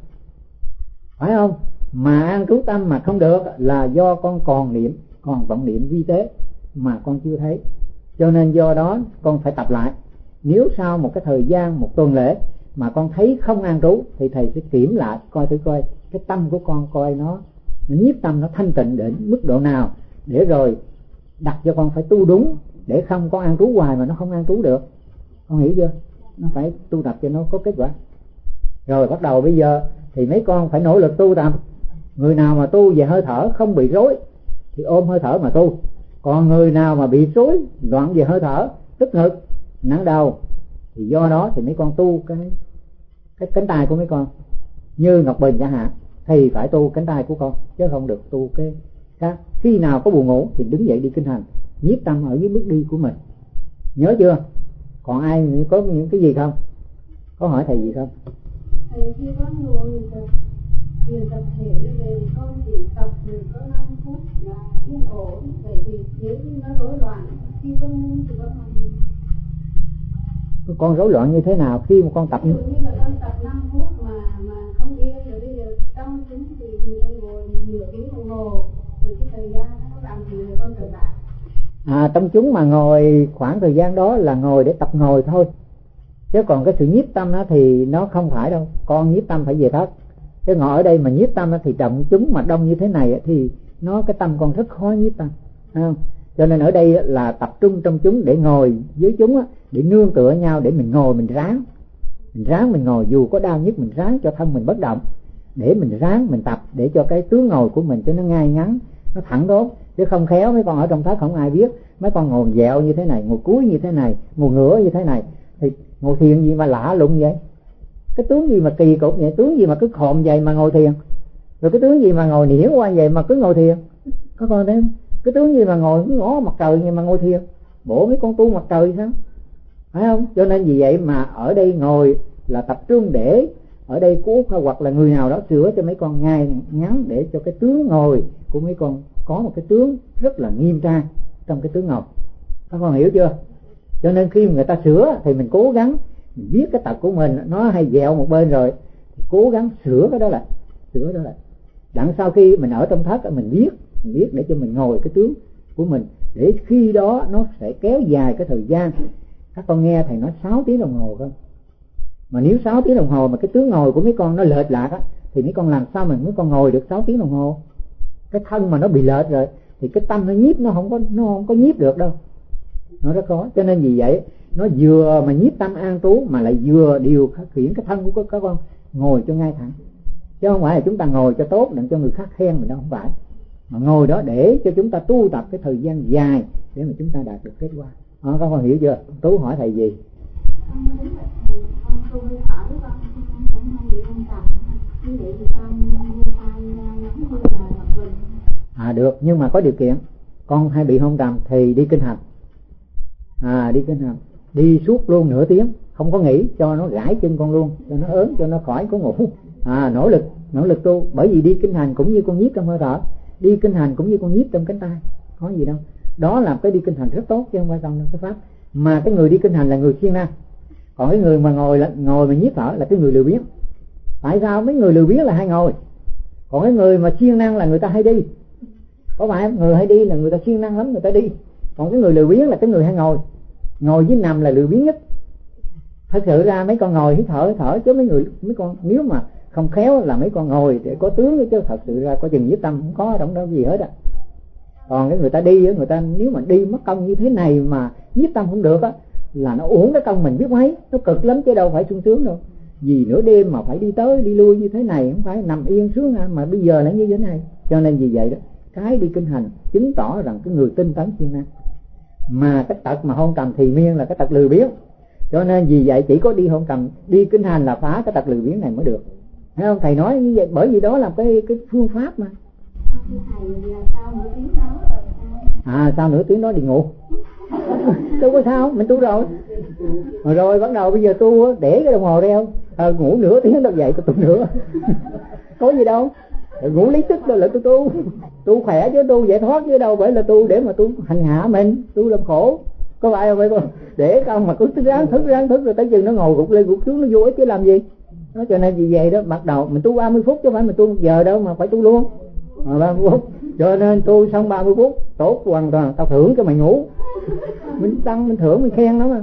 phải không? Mà an trú tâm mà không được là do con còn niệm, còn vọng niệm vi tế mà con chưa thấy. Cho nên do đó con phải tập lại. Nếu sau một cái thời gian, một tuần lễ mà con thấy không an trú thì thầy sẽ kiểm lại coi thử coi cái tâm của con, coi nó, nó nhiếp tâm, nó thanh tịnh đến mức độ nào, để rồi đặt cho con phải tu đúng, để không có an trú hoài mà nó không an trú được. Con hiểu chưa? Nó phải tu tập cho nó có kết quả. Rồi bắt đầu bây giờ thì mấy con phải nỗ lực tu tập. Người nào mà tu về hơi thở không bị rối thì ôm hơi thở mà tu. Còn người nào mà bị rối loạn về hơi thở, tức ngực, nặng đầu, thì do đó thì mấy con tu cái cái cánh tay của mấy con. Như Ngọc Bình chẳng hạn thì phải tu cánh tay của con, chứ không được tu cái khác. Khi nào có buồn ngủ thì đứng dậy đi kinh hành, nhiếp tâm ở dưới bước đi của mình. Nhớ chưa? Còn ai có những cái gì không? Có hỏi thầy gì không? Thầy khi con ngồi thiền tập thể về con chỉ tập được có năm phút là yên ổn. Vậy thì nếu như nó rối loạn khi con ngưng thì con làm gì? Con rối loạn như thế nào khi mà con tập? Ví dụ như là con tập năm phút mà mà không yên, rồi bây giờ trong chúng thì mình đang ngồi nửa tiếng đồng hồ, rồi cái thời gian nó làm gì rồi con trở lại. À, trong chúng mà ngồi khoảng thời gian đó là ngồi để tập ngồi thôi, chứ còn cái sự nhiếp tâm đó thì nó không phải đâu. Con nhiếp tâm phải về thất, chứ ngồi ở đây mà nhiếp tâm thì trọng chúng mà đông như thế này thì nó cái tâm con rất khó nhiếp tâm, không? Cho nên ở đây là tập trung trong chúng để ngồi với chúng, để nương tựa nhau, để mình ngồi mình ráng, mình ráng mình ngồi dù có đau nhức mình ráng cho thân mình bất động, để mình ráng mình tập để cho cái tướng ngồi của mình cho nó ngay ngắn, nó thẳng tốt. Chứ không khéo mấy con ở trong thất không ai biết, mấy con ngồi dẹo như thế này, ngồi cúi như thế này, ngồi ngửa như thế này, thì ngồi thiền gì mà lạ lùng vậy? Cái tướng gì mà kỳ cục vậy? Tướng gì mà cứ khom vậy mà ngồi thiền? Rồi cái tướng gì mà ngồi nỉa qua vậy mà cứ ngồi thiền? Có con thấy không? Cái tướng gì mà ngồi cứ ngó mặt trời vậy mà ngồi thiền? Bộ mấy con tu mặt trời sao? Phải không? Cho nên vì vậy mà ở đây ngồi là tập trung để ở đây cô Út hoặc là người nào đó sửa cho mấy con ngay ngắn, để cho cái tướng ngồi của mấy con có một cái tướng rất là nghiêm trang trong cái tướng ngồi. Các con hiểu chưa? Cho nên khi người ta sửa thì mình cố gắng, mình biết cái tật của mình nó hay dẹo một bên rồi thì cố gắng sửa cái đó lại, sửa đó lại. Đặng sau khi mình ở trong thất mình biết, mình biết để cho mình ngồi cái tướng của mình, để khi đó nó sẽ kéo dài cái thời gian. Các con nghe thầy nói sáu tiếng đồng hồ không? Mà nếu sáu tiếng đồng hồ mà cái tướng ngồi của mấy con nó lệch lạc á, thì mấy con làm sao mà mấy con ngồi được sáu tiếng đồng hồ? Cái thân mà nó bị lệch rồi thì cái tâm nó nhiếp nó không có nó không có nhiếp được đâu, nó rất khó. Cho nên vì vậy nó vừa mà nhiếp tâm an trú mà lại vừa điều khiển cái thân của các con ngồi cho ngay thẳng, chứ không phải là chúng ta ngồi cho tốt đặng cho người khác khen mình đâu, không phải, mà ngồi đó để cho chúng ta tu tập cái thời gian dài để mà chúng ta đạt được kết quả. Đó, các con hiểu chưa? Tú hỏi thầy gì? À được, nhưng mà có điều kiện. Con hay bị hôn trầm thì đi kinh hành. À đi kinh hành, đi suốt luôn nửa tiếng, không có nghỉ, cho nó gãi chân con luôn, cho nó ớn, cho nó khỏi có ngủ. À nỗ lực, nỗ lực tu, bởi vì đi kinh hành cũng như con nhiếp trong hơi thở, đi kinh hành cũng như con nhiếp trong cánh tay, có gì đâu. Đó là cái đi kinh hành rất tốt chứ không phải xong đâu cái pháp. Mà cái người đi kinh hành là người siêng năng, còn cái người mà ngồi ngồi mà nhiếp thở là cái người lười biếng. Tại sao? Mấy người lười biếng là hay ngồi, còn cái người mà siêng năng là người ta hay đi. Có phải người hay đi là người ta siêng năng lắm, người ta đi. Còn cái người lười biếng là cái người hay ngồi. Ngồi với nằm là lười biếng nhất. Thật sự ra mấy con ngồi hít thở hít thở chứ mấy người mấy con nếu mà không khéo là mấy con ngồi để có tướng, chứ thật sự ra có chừng nhiếp tâm không có trong đó gì hết á. Còn cái người ta đi, người ta nếu mà đi mất công như thế này mà nhiếp tâm không được á, là nó uổng cái công mình biết mấy, nó cực lắm chứ đâu phải sung sướng đâu. Vì nửa đêm mà phải đi tới đi lui như thế này, không phải nằm yên sướng mà bây giờ lại như thế này. Cho nên vì vậy đó, cái đi kinh hành chứng tỏ rằng cái người tinh tấn siêng năng. Mà cái tật mà hôn trầm thì miên là cái tật lười biếng. Cho nên vì vậy chỉ có đi hôn trầm, đi kinh hành là phá cái tật lười biếng này mới được. Thấy không? Thầy nói như vậy bởi vì đó là cái cái phương pháp mà. À sau nửa tiếng đó đi ngủ. Đâu có sao, mình tu rồi. Rồi, rồi bắt đầu bây giờ tu để cái đồng hồ đeo, à, ngủ nửa tiếng đâu vậy, tôi tu nữa. Có gì đâu. Rồi ngủ lấy sức rồi là tôi tu. Tu khỏe chứ tu giải thoát chứ đâu phải là tu để mà tu hành hạ mình, tu làm khổ. Có phải không phải không? Để con mà cứ ráng thức ráng thức rồi tới chừng nó ngồi gục lên gục xuống nó vô ích chứ làm gì. Nó cho nên vì vậy đó, bắt đầu mình tu ba mươi phút chứ không phải mình tu một giờ đâu mà phải tu luôn. À, ba mươi phút. Cho nên tu xong ba mươi phút tốt hoàn toàn, tao thưởng cho mày ngủ. Mình tăng mình thưởng mình khen nó mà.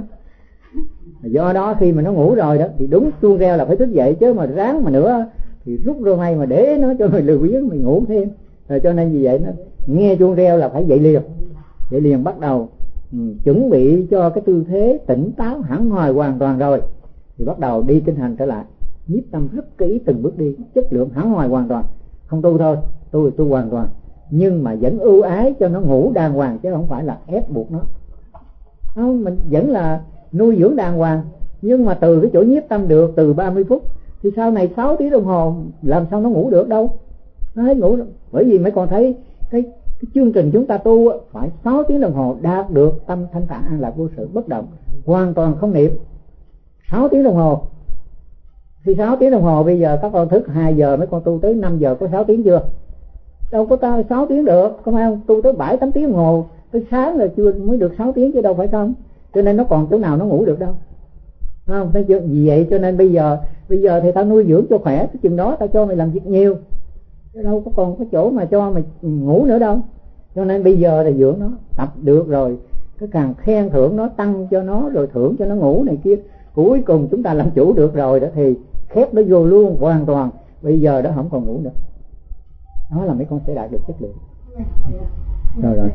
Do đó khi mà nó ngủ rồi đó thì đúng chuông reo là phải thức dậy, chứ mà ráng mà nữa thì rút rô ngay mà để nó cho người lười biếng mình ngủ thêm. Rồi cho nên vì vậy nó nghe chuông reo là phải dậy liền, dậy liền bắt đầu ừ, chuẩn bị cho cái tư thế tỉnh táo hẳn hoài hoàn toàn rồi thì bắt đầu đi kinh hành trở lại, nhiếp tâm rất kỹ từng bước đi, chất lượng hẳn hoài hoàn toàn. Không tu thôi, tu tu hoàn toàn, nhưng mà vẫn ưu ái cho nó ngủ đàng hoàng chứ không phải là ép buộc nó. Không, mình vẫn là nuôi dưỡng đàng hoàng, nhưng mà từ cái chỗ nhiếp tâm được từ ba mươi phút thì sau này sáu tiếng đồng hồ làm sao nó ngủ được đâu. Nó hết ngủ rồi. Bởi vì mấy con thấy cái, cái chương trình chúng ta tu phải sáu tiếng đồng hồ đạt được tâm thanh thản an lạc vô sự bất động, hoàn toàn không niệm. Sáu tiếng đồng hồ. Thì sáu tiếng đồng hồ bây giờ các con thức hai giờ, mấy con tu tới năm giờ có sáu tiếng chưa? Đâu có ta sáu tiếng được, có phải không? Tu tới bảy tám tiếng đồng hồ, tới sáng rồi chưa mới được sáu tiếng chứ đâu phải không? Cho nên nó còn chỗ nào nó ngủ được đâu. Không, thấy chưa? Vì vậy cho nên bây giờ bây giờ thì tao nuôi dưỡng cho khỏe, cái chừng đó tao cho mày làm việc nhiều. Chứ đâu có còn có chỗ mà cho mày ngủ nữa đâu. Cho nên bây giờ là dưỡng nó, tập được rồi, cái càng khen thưởng nó, tăng cho nó rồi thưởng cho nó ngủ này kia. Cuối cùng chúng ta làm chủ được rồi đó thì khép nó vô luôn hoàn toàn. Bây giờ đó không còn ngủ nữa. Đó là mấy con sẽ đạt được chất lượng. Rồi rồi.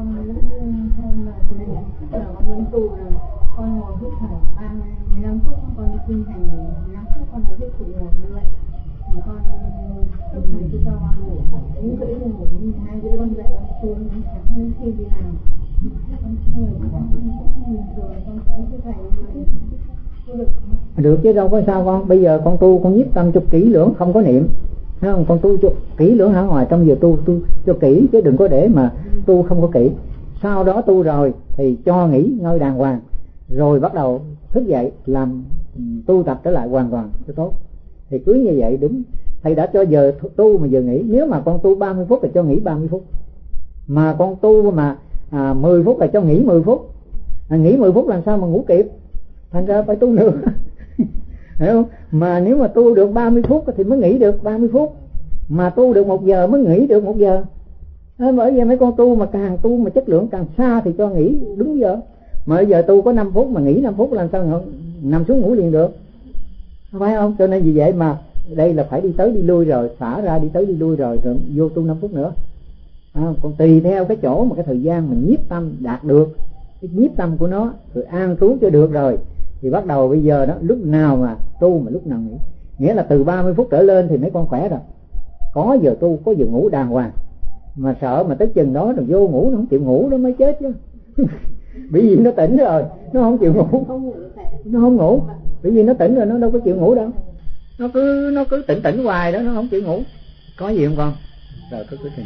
Con ngồi hít thở ba mười lăm phút, con đi kinh hành mười lăm phút, con lại tiếp tục ngồi như vậy. Thì con lúc này tôi cho con ngủ, đến rưỡi con ngủ, hai rưỡi con dậy, con xuống đến sáng đến khi đi làm. Con ngồi, con bình thường, con thấy cái thầy mà được. Được chứ đâu có sao con. Bây giờ con tu con nhiếp tâm cho kỹ lưỡng, không có niệm. Thấy không? Con tu cho kỹ lưỡng hả ngoài, trong giờ tu tu cho kỹ chứ đừng có để mà tu không có kỹ. Sau đó tu rồi thì cho nghỉ ngơi đàng hoàng, rồi bắt đầu thức dậy làm tu tập trở lại hoàn toàn cho tốt. Thì cứ như vậy đúng. Thầy đã cho giờ tu mà giờ nghỉ. Nếu mà con tu ba mươi phút thì cho nghỉ ba mươi phút. Mà con tu mà à, mười phút là cho nghỉ mười phút. À, nghỉ mười phút làm sao mà ngủ kịp. Thành ra phải tu nữa. Hiểu không? Mà nếu mà tu được ba mươi phút thì mới nghỉ được ba mươi phút. Mà tu được một giờ mới nghỉ được một giờ. À, bởi vì mấy con tu mà càng tu mà chất lượng càng xa thì cho nghỉ đúng giờ. Mà bây giờ tu có năm phút mà nghỉ năm phút làm sao nằm xuống ngủ liền được. Phải không? Cho nên vì vậy mà đây là phải đi tới đi lui rồi, xả ra đi tới đi lui rồi, rồi vô tu năm phút nữa. À, còn tùy theo cái chỗ mà cái thời gian mình nhiếp tâm đạt được cái nhiếp tâm của nó, rồi an trú cho được rồi thì bắt đầu bây giờ đó lúc nào mà tu mà lúc nào nghỉ. Nghĩa là từ ba mươi phút trở lên thì mấy con khỏe rồi, có giờ tu có giờ ngủ đàng hoàng. Mà sợ mà tới chừng đó rồi vô ngủ nó không chịu ngủ đó mới chết chứ. Bởi vì nó tỉnh rồi nó không chịu ngủ, nó không ngủ bởi vì nó tỉnh rồi nó đâu có chịu ngủ đâu, nó cứ nó cứ tỉnh tỉnh hoài đó, nó không chịu ngủ. Có gì không con? Rồi cứ cứ trình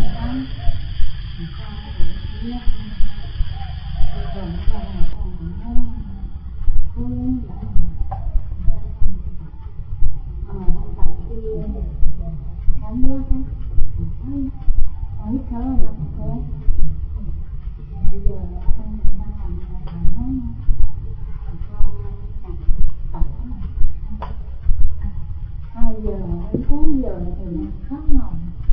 hai giờ đến bốn giờ thì nó khó ngồi,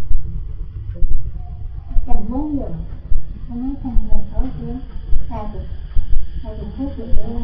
chừng bốn giờ nó nói không giờ thở kia hai chục hai chục phút rồi đó.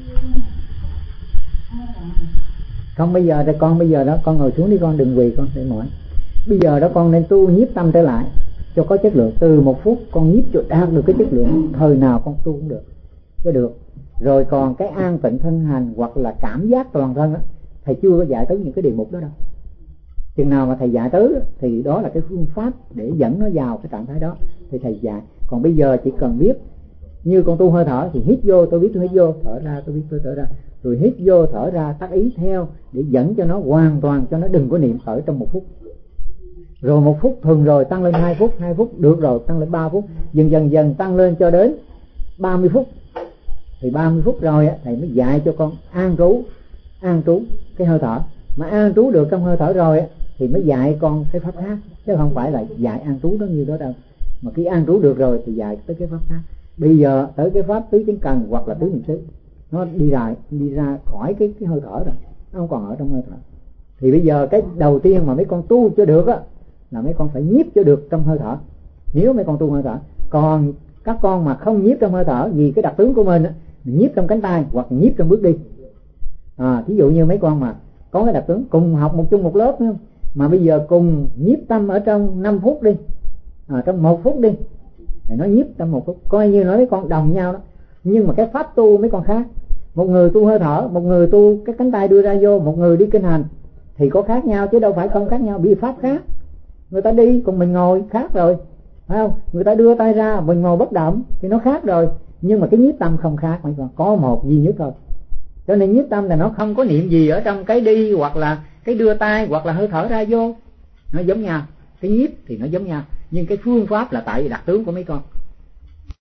Không bây giờ thì con bây giờ đó con ngồi xuống đi con, đừng quỳ con để mỏi. Bây giờ đó con nên tu nhiếp tâm trở lại cho có chất lượng. Từ một phút con nhiếp cho đạt được cái chất lượng, thời nào con tu cũng được cho được. Rồi còn cái an tịnh thân hành hoặc là cảm giác toàn thân á, thầy chưa có dạy tới những cái đề mục đó đâu. Chừng nào mà thầy dạy tới thì đó là cái phương pháp để dẫn nó vào cái trạng thái đó thì thầy dạy. Còn bây giờ chỉ cần biết như con tu hơi thở thì hít vô tôi biết tôi hít vô, thở ra tôi biết tôi thở ra, rồi hít vô thở ra tác ý theo để dẫn cho nó hoàn toàn, cho nó đừng có niệm khởi trong một phút. Rồi một phút thường rồi tăng lên hai phút, hai phút được rồi tăng lên ba phút, dần dần dần tăng lên cho đến ba mươi phút. Thì ba mươi phút rồi á thầy mới dạy cho con an trú, an trú cái hơi thở. Mà an trú được trong hơi thở rồi á thì mới dạy con cái pháp khác, chứ không phải là dạy an trú đó như đó đâu. Mà khi an trú được rồi thì dạy tới cái pháp khác. Bây giờ tới cái pháp tứ chánh cần hoặc là tứ niệm xứ, nó đi ra đi ra khỏi cái cái hơi thở rồi, nó không còn ở trong hơi thở. Thì bây giờ cái đầu tiên mà mấy con tu cho được á là mấy con phải nhiếp cho được trong hơi thở. Nếu mấy con tu hơi thở, còn các con mà không nhiếp trong hơi thở vì cái đặc tướng của mình á, nhiếp trong cánh tay hoặc nhiếp trong bước đi. À, ví dụ như mấy con mà có cái đặc tướng cùng học một chung một lớp nữa, mà bây giờ cùng nhiếp tâm ở trong năm phút đi, à, trong một phút đi, thì nó nhiếp trong một phút, coi như nói mấy con đồng nhau đó. Nhưng mà cái pháp tu mấy con khác, một người tu hơi thở, một người tu cái cánh tay đưa ra vô, một người đi kinh hành thì có khác nhau chứ đâu phải không khác nhau. Vì pháp khác, người ta đi còn mình ngồi khác rồi, phải không? Người ta đưa tay ra mình ngồi bất động thì nó khác rồi. Nhưng mà cái nhiếp tâm không khác mấy con, có một duy nhất thôi. Cho nên nhiếp tâm là nó không có niệm gì ở trong cái đi hoặc là cái đưa tay hoặc là hơi thở ra vô, nó giống nhau. Cái nhiếp thì nó giống nhau, nhưng cái phương pháp là tại vì đặc tướng của mấy con.